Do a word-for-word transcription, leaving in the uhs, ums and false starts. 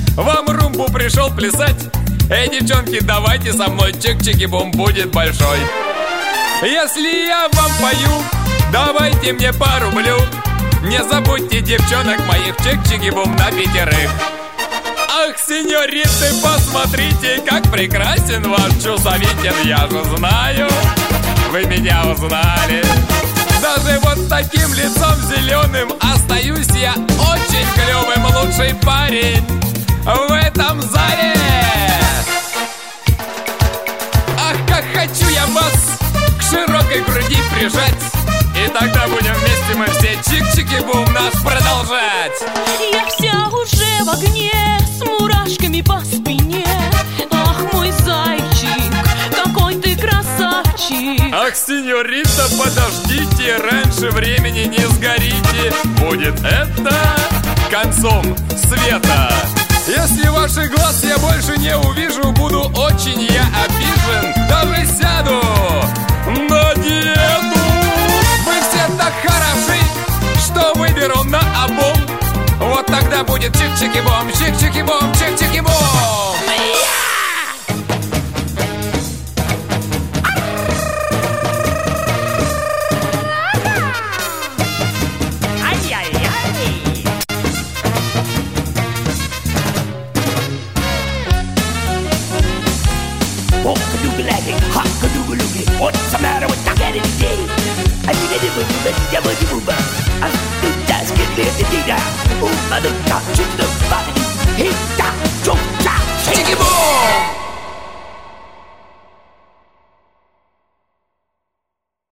Вам румбу пришел плясать? Эй, девчонки, давайте со мной, чик-чики-бум будет большой. Если я вам пою, давайте мне по рублю. Не забудьте, девчонок моих, чик-чики-бум на пятерых. Ах, сеньориты, посмотрите, как прекрасен ваш чусовитин. Я же знаю, вы меня узнали. Даже вот таким лицом зеленым остаюсь я очень клевым, лучший парень в этом зале. Ах, как хочу я вас к широкой груди прижать. И тогда будем вместе мы все чик-чики-бум наш продолжать. Я вся уже в огне, с мурашками по спине. Ах, мой зайчик, какой ты красавчик. Ах, сеньорита, подождите, раньше времени не сгорите. Будет это концом света. Если ваших глаз я больше не увижу, буду очень я обижен. Даже сяду на диету. Вы все так хороши, что выберу на обум. Вот тогда будет чик-чики-бом, чик-чики-бом, чик-чики-бом. What's the matter with the cat today? I think I did a little bit of a